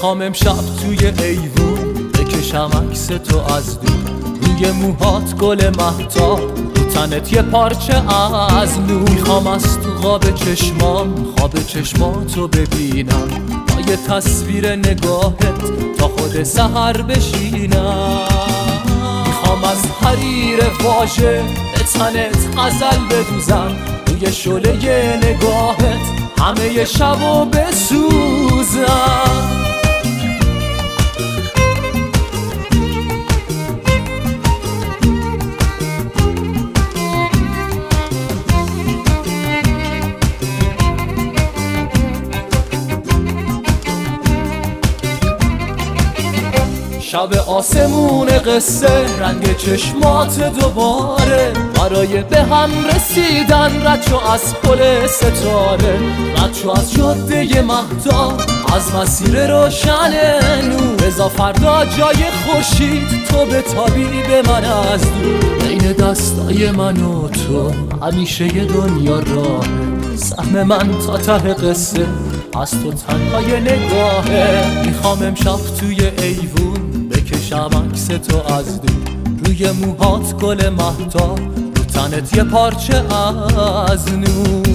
میخوام امشب توی ایوون بکشم عکس تو از دور، روی موهات گل مهتاب، رو تنت یه پارچه از نور. میخوام از تو خواب چشماتو ببینم، با یه تصویر نگاهت تا خود سحر بشینم. میخوام از حریر واژه به تنت غزل بدوزم، روی شعله نگاهت همه شبو بسوزم. شب آسمون قصه، رنگ چشمات دوباره، برای به هم رسیدن رد شو از پل ستاره، رد شو از جاده مهتاب، از مسیر روشن نور. بذار فردا جای خورشید تو بتابی به من از دور، بین دستای من و تو همیشه یه دنیا راه. سهم من تا ته قصه از تو تنها یه نگاهه. میخوام امشب توی ایوون بکشم عکس تو از دور، روی موهات گل مهتاب، رو تنت یه پارچه از نور.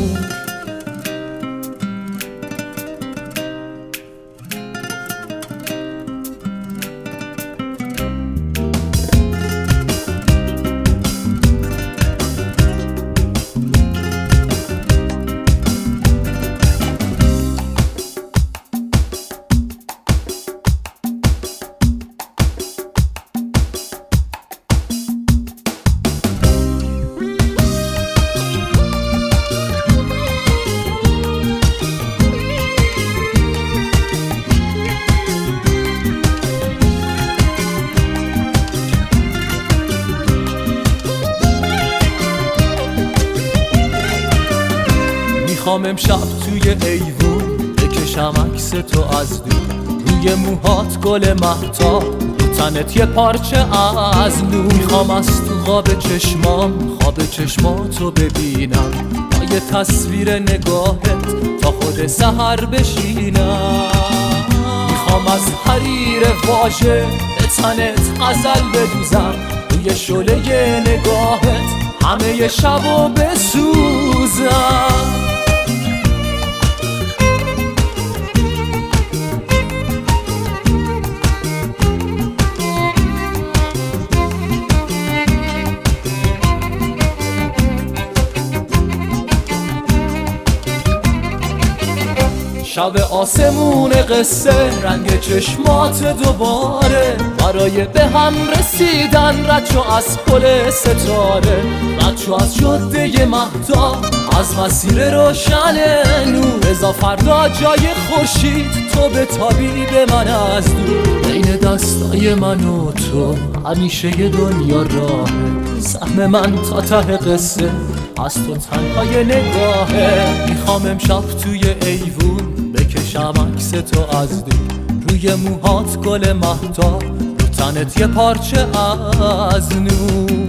میخوام امشب توی ایوون بکشم عکس تو از دور، روی موهات گل مهتاب، رو تنت یه پارچه از نور. میخوام از تو خواب چشماتو ببینم، با یه تصویر نگاهت تا خود سحر بشینم. میخوام از حریر واژه به تنت غزل بدوزم، روی شعله نگاهت همه شبو بسوزم. شب آسمون قصه، رنگ چشمات دوباره، برای به هم رسیدن رد شو از پل ستاره، رد شو از جاده مهتاب، از مسیر روشن نور. بذار فردا جای خورشید تو بتابی به من از دور، بین دستای من و تو همیشه یه دنیا راه. سهم من تا ته قصه از تو تنها یه نگاهه. میخوام امشب توی ایوون بکشم عکس تو از دور، روی موهات گل مهتاب، رو تنت یه پارچه از نور.